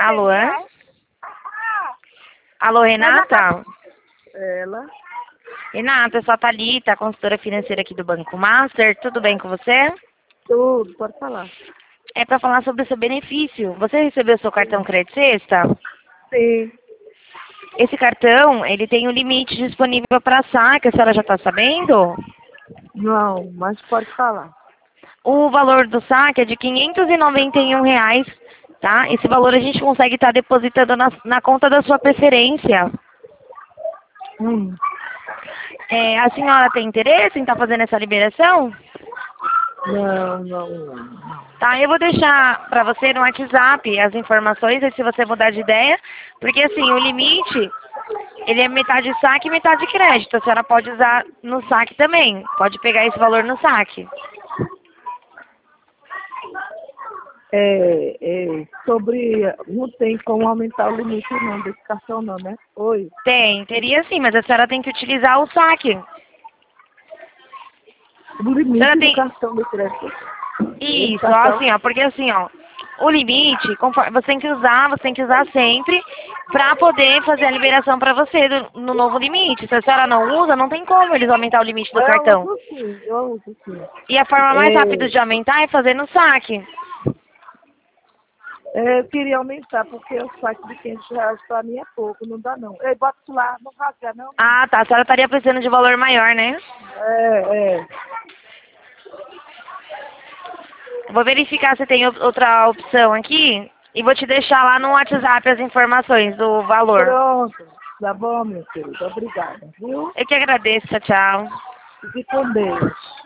Alô, é? Alô, Renata? Ela? Renata, eu sou a Thalita, consultora financeira aqui do Banco Master. Tudo bem com você? Tudo, pode falar. É para falar sobre o seu benefício. Você recebeu seu cartão Crédito Sexta? Sim. Esse cartão, ele tem um limite disponível para saque, a senhora já está sabendo? Não, mas pode falar. O valor do saque é de R$ 591, tá? Esse valor a gente consegue estar depositando na conta da sua preferência. Hum. A senhora tem interesse em estar fazendo essa liberação? Não. Tá, eu vou deixar para você no WhatsApp as informações, aí se você mudar de ideia, porque assim, o limite, ele é metade saque e metade crédito. A senhora pode usar no saque também, pode pegar esse valor no saque. Sobre. Não tem como aumentar o limite não desse cartão não, né? Oi. Teria sim, mas a senhora tem que utilizar o saque. O limite Senhora do tem... cartão de crédito. Esse Isso, ó, cartão. assim, ó, porque assim, ó, o limite, conforme, você tem que usar sempre para poder fazer a liberação para você no novo limite. Se a senhora não usa, não tem como eles aumentar o limite do cartão. Eu uso sim. E a forma mais rápida de aumentar é fazer no saque. Eu queria aumentar, porque o saque de R$ 500 para mim é pouco, não dá não. Ei, bota isso lá, não rasga não. Ah, tá, a senhora estaria precisando de valor maior, né? É. Vou verificar se tem outra opção aqui e vou te deixar lá no WhatsApp as informações do valor. Pronto. Tá bom, meu querido. Obrigada, viu? Eu que agradeço, tchau, tchau. Fique com Deus.